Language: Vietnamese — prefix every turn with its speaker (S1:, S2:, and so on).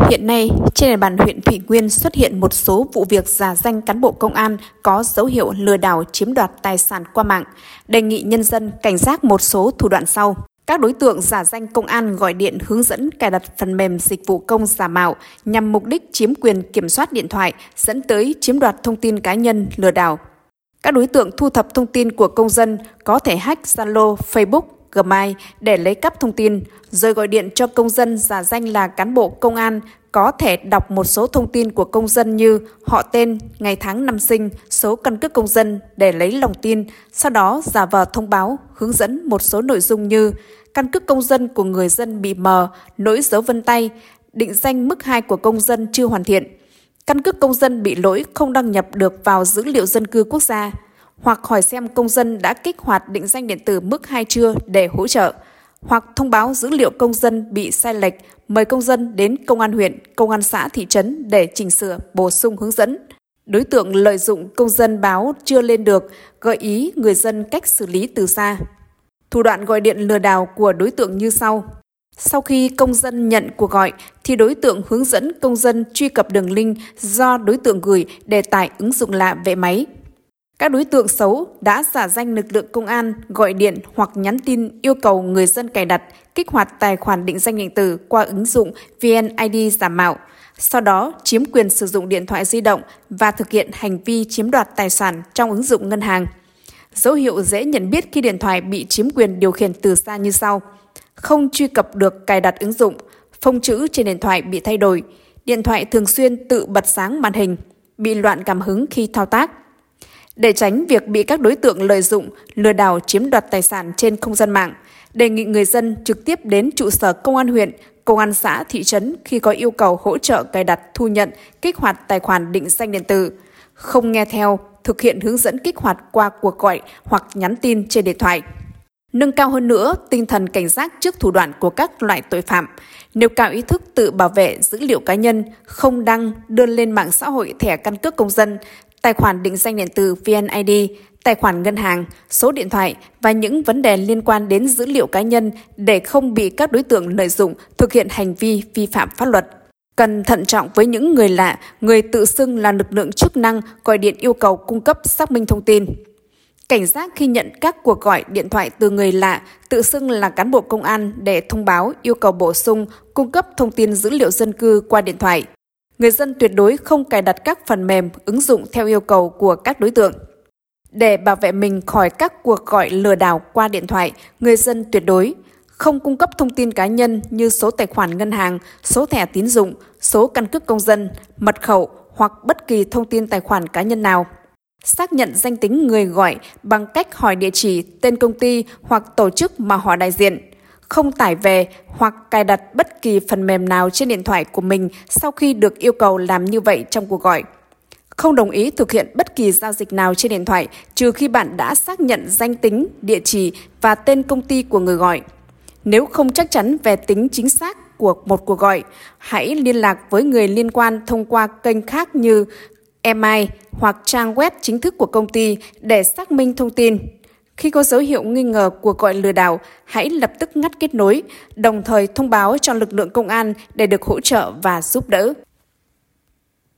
S1: Hiện nay, trên địa bàn huyện Thủy Nguyên xuất hiện một số vụ việc giả danh cán bộ công an có dấu hiệu lừa đảo chiếm đoạt tài sản qua mạng. Đề nghị nhân dân cảnh giác một số thủ đoạn sau. Các đối tượng giả danh công an gọi điện hướng dẫn cài đặt phần mềm dịch vụ công giả mạo nhằm mục đích chiếm quyền kiểm soát điện thoại, dẫn tới chiếm đoạt thông tin cá nhân, lừa đảo. Các đối tượng thu thập thông tin của công dân có thể hack Zalo, Facebook, Gmail để lấy cắp thông tin, rồi gọi điện cho công dân giả danh là cán bộ công an, có thể đọc một số thông tin của công dân như họ tên, ngày tháng năm sinh, số căn cước công dân để lấy lòng tin, sau đó giả vờ thông báo, hướng dẫn một số nội dung như căn cước công dân của người dân bị mờ, lỗi dấu vân tay, định danh mức 2 của công dân chưa hoàn thiện, căn cước công dân bị lỗi không đăng nhập được vào dữ liệu dân cư quốc gia, hoặc hỏi xem công dân đã kích hoạt định danh điện tử mức 2 chưa để hỗ trợ, hoặc thông báo dữ liệu công dân bị sai lệch, mời công dân đến công an huyện, công an xã, thị trấn để chỉnh sửa, bổ sung hướng dẫn. Đối tượng lợi dụng công dân báo chưa lên được, gợi ý người dân cách xử lý từ xa. Thủ đoạn gọi điện lừa đảo của đối tượng như sau. Sau khi công dân nhận cuộc gọi, thì đối tượng hướng dẫn công dân truy cập đường link do đối tượng gửi để tải ứng dụng lạ về máy. Các đối tượng xấu đã giả danh lực lượng công an, gọi điện hoặc nhắn tin yêu cầu người dân cài đặt, kích hoạt tài khoản định danh điện tử qua ứng dụng VNID giả mạo, sau đó chiếm quyền sử dụng điện thoại di động và thực hiện hành vi chiếm đoạt tài sản trong ứng dụng ngân hàng. Dấu hiệu dễ nhận biết khi điện thoại bị chiếm quyền điều khiển từ xa như sau. Không truy cập được cài đặt ứng dụng, phông chữ trên điện thoại bị thay đổi, điện thoại thường xuyên tự bật sáng màn hình, bị loạn cảm hứng khi thao tác. Để tránh việc bị các đối tượng lợi dụng, lừa đảo chiếm đoạt tài sản trên không gian mạng, đề nghị người dân trực tiếp đến trụ sở công an huyện, công an xã, thị trấn khi có yêu cầu hỗ trợ cài đặt, thu nhận, kích hoạt tài khoản định danh điện tử. Không nghe theo, thực hiện hướng dẫn kích hoạt qua cuộc gọi hoặc nhắn tin trên điện thoại. Nâng cao hơn nữa tinh thần cảnh giác trước thủ đoạn của các loại tội phạm, nêu cao ý thức tự bảo vệ dữ liệu cá nhân, không đăng, đưa lên mạng xã hội thẻ căn cước công dân, tài khoản định danh điện tử VNID, tài khoản ngân hàng, số điện thoại và những vấn đề liên quan đến dữ liệu cá nhân để không bị các đối tượng lợi dụng thực hiện hành vi vi phạm pháp luật. Cần thận trọng với những người lạ, người tự xưng là lực lượng chức năng gọi điện yêu cầu cung cấp xác minh thông tin. Cảnh giác khi nhận các cuộc gọi điện thoại từ người lạ tự xưng là cán bộ công an để thông báo yêu cầu bổ sung, cung cấp thông tin dữ liệu dân cư qua điện thoại. Người dân tuyệt đối không cài đặt các phần mềm, ứng dụng theo yêu cầu của các đối tượng. Để bảo vệ mình khỏi các cuộc gọi lừa đảo qua điện thoại, người dân tuyệt đối không cung cấp thông tin cá nhân như số tài khoản ngân hàng, số thẻ tín dụng, số căn cước công dân, mật khẩu hoặc bất kỳ thông tin tài khoản cá nhân nào. Xác nhận danh tính người gọi bằng cách hỏi địa chỉ, tên công ty hoặc tổ chức mà họ đại diện. Không tải về hoặc cài đặt bất kỳ phần mềm nào trên điện thoại của mình sau khi được yêu cầu làm như vậy trong cuộc gọi. Không đồng ý thực hiện bất kỳ giao dịch nào trên điện thoại trừ khi bạn đã xác nhận danh tính, địa chỉ và tên công ty của người gọi. Nếu không chắc chắn về tính chính xác của một cuộc gọi, hãy liên lạc với người liên quan thông qua kênh khác như email hoặc trang web chính thức của công ty để xác minh thông tin. Khi có dấu hiệu nghi ngờ cuộc gọi lừa đảo, hãy lập tức ngắt kết nối, đồng thời thông báo cho lực lượng công an để được hỗ trợ và giúp đỡ.